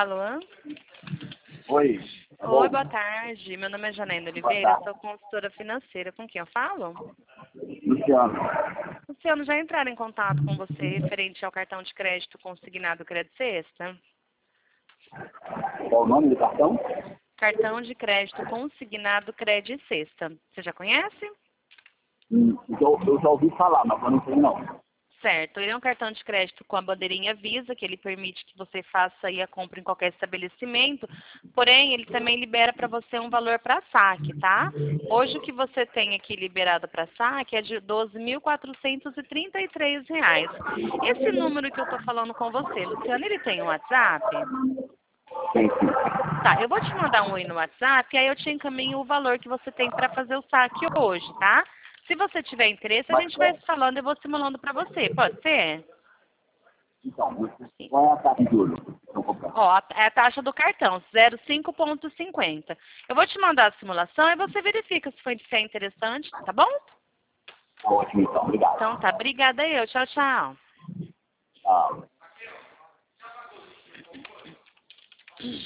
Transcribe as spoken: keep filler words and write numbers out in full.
Alô? Oi. Oi, boa tarde. Meu nome é Janaína Oliveira, sou consultora financeira. Com quem eu falo? Luciano. Luciano, já entraram em contato com você referente ao cartão de crédito consignado Crédito Sexta? Qual o nome do cartão? Cartão de crédito consignado Crédito Sexta. Você já conhece? Hum, eu, eu já ouvi falar, mas eu não sei não. Certo. Ele é um cartão de crédito com a bandeirinha Visa, que ele permite que você faça aí a compra em qualquer estabelecimento. Porém, ele também libera para você um valor para saque, tá? Hoje o que você tem aqui liberado para saque é de doze mil quatrocentos e trinta e três reais. Esse número que eu estou falando com você, Luciano, ele tem um WhatsApp? Tem sim. Tá, eu vou te mandar um oi no WhatsApp e aí eu te encaminho o valor que você tem para fazer o saque hoje, tá? Se você tiver interesse, a Mas, gente vai falando e eu vou simulando para você. Pode ser? então, qual é a taxa de juros? Estão comprando? Ó, a- é a taxa do cartão, zero cinco ponto cinquenta. Eu vou te mandar a simulação e você verifica se foi se é interessante, tá bom? Ótimo, então. Obrigado. Então tá, obrigada eu. Tchau, tchau. Ah.